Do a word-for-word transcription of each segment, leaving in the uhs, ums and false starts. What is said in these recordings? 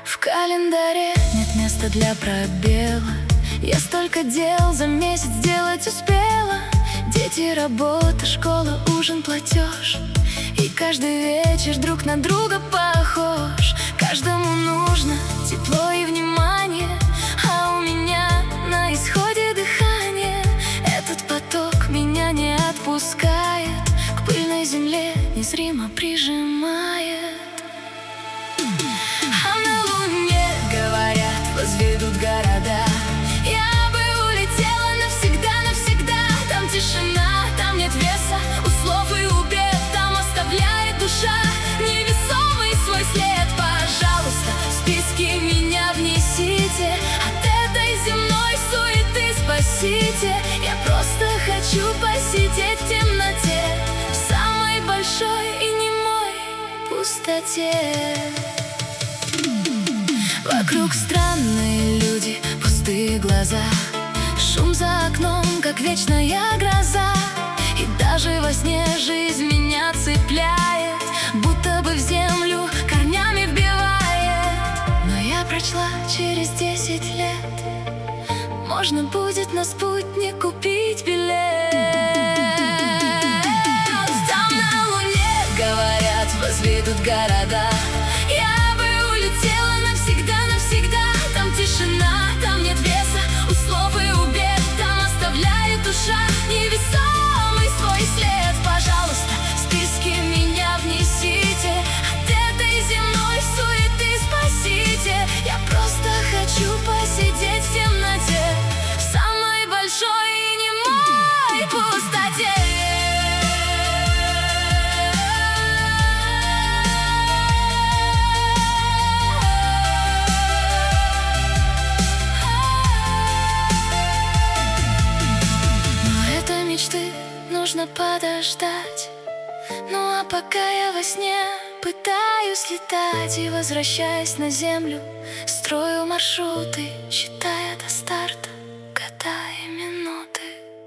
В календаре нет места для пробела. Я столько дел за месяц сделать успела. Дети, работа, школа, ужин, платеж. И каждый вечер друг на друга похож. Каждому нужно тепло и внимание, а у меня на исходе дыхание. Этот поток меня не отпускает, к пыльной земле незримо прижимает. А на Луне, говорят, возведут города. Я бы улетела навсегда, навсегда. Там тишина, там нет веса у слов и у бед. Там оставляет душа невесомый свой след. Пожалуйста, в списки меня внесите, от этой земной суеты спасите. Я просто хочу посидеть в темноте, в самой большой и немой пустоте. Вокруг странные люди, пустые глаза, шум за окном, как вечная гроза. И даже во сне жизнь меня цепляет, будто бы в землю корнями вбивает. Но я прочла, через десять лет можно будет на спутник купить билет. Там на Луне, говорят, возведут города. Я бы улетела навсегда, навсегда. Там тишина, там нет веса у слов и у бед. Там оставляет душа невесомый свой след. Пожалуйста, в списки меня внесите, от этой земной суеты спасите. Я просто хочу посидеть в темноте, в самой большой и немой пустоте. Мечты нужно подождать. Ну а пока я во сне пытаюсь летать, и возвращаясь на землю, строю маршруты, считая до старта года и минуты.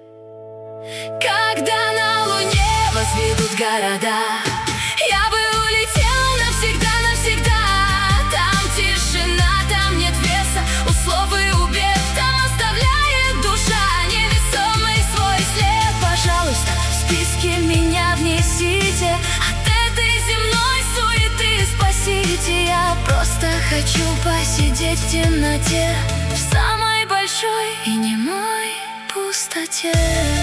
Когда на Луне возведут города, я бы улетела навсегда, навсегда. Там тишина, там нет веса у слов и у бед. Там оставляет душа невесомый свой след. Пожалуйста, в списки меня внесите, от этой земной суеты спасите. Я просто хочу посидеть в темноте, в самой большой и немой пустоте.